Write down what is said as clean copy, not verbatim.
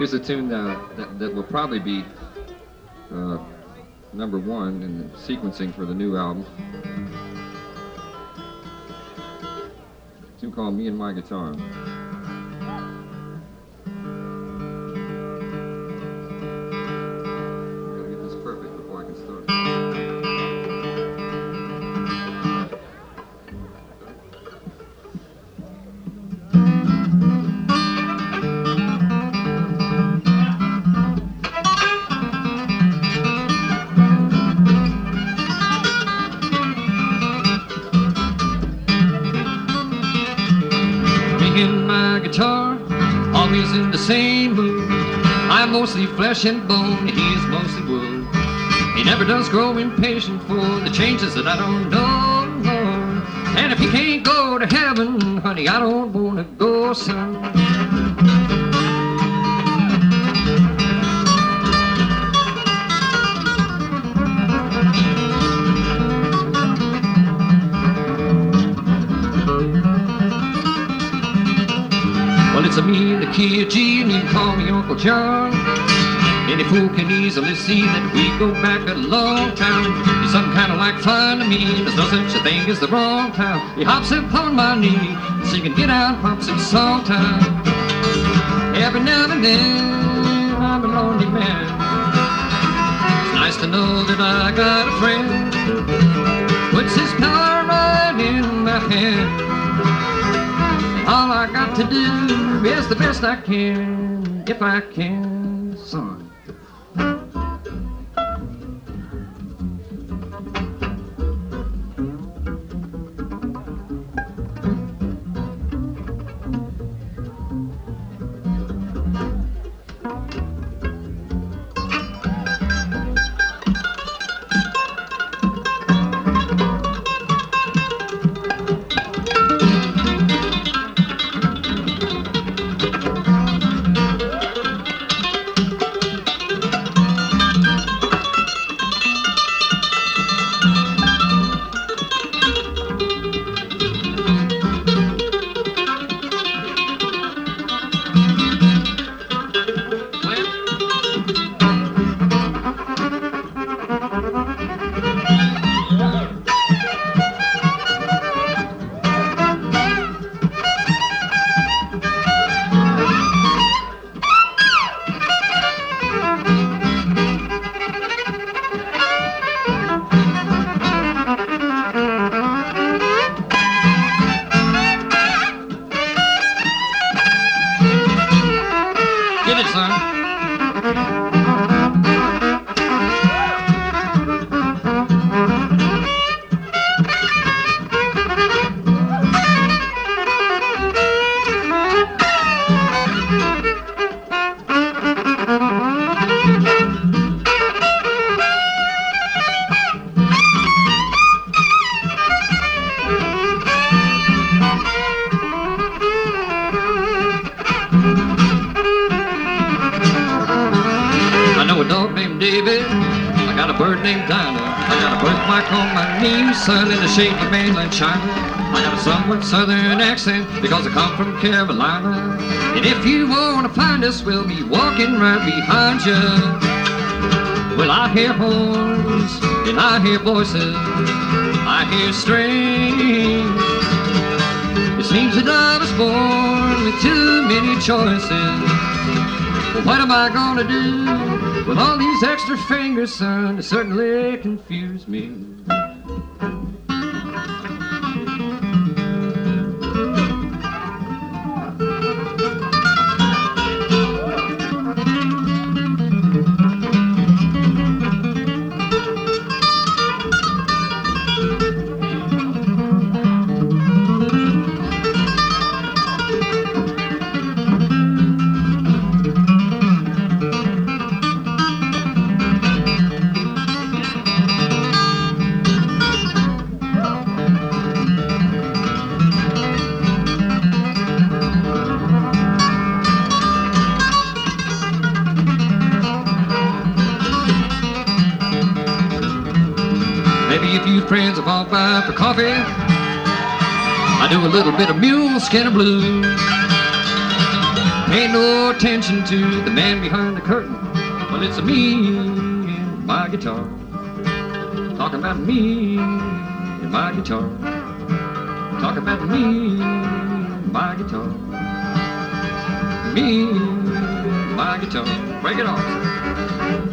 Here's a tune that will probably be number one in the sequencing for the new album. A tune called Me and My Guitar. Gotta get this perfect before I can start. Guitar, always in the same mood. I'm mostly flesh and bone, he's mostly wood. He never does grow impatient for the changes that I don't know. And if he can't go to heaven, honey, I don't wanna go, son. It's a me in the key of G, and you can call me Uncle John. Any fool can easily see that we go back a long time. He's something kind of like fun to me. There's no such a thing as the wrong time. He hops upon my knee, singing "Get Out, Pumps and Song Time." Every now and then, I'm a lonely man. It's nice to know that I got a friend. Puts his power right in my hand. All I got to do is the best I can, if I can, son. Sun in the shade of mainland China. I got a somewhat southern accent because I come from Carolina. And if you want to find us, we'll be walking right behind you. Well, I hear horns and I hear voices, I hear strings. It seems that I was born with too many choices. Well, what am I gonna do with all these extra fingers, son? It certainly confused me. Friends have all by for coffee. I do a little bit of mule skin blues. Ain't no attention to the man behind the curtain. Well, it's me and my guitar. Talking about me and my guitar. Talking about me and my guitar. Me and my guitar. Break it off.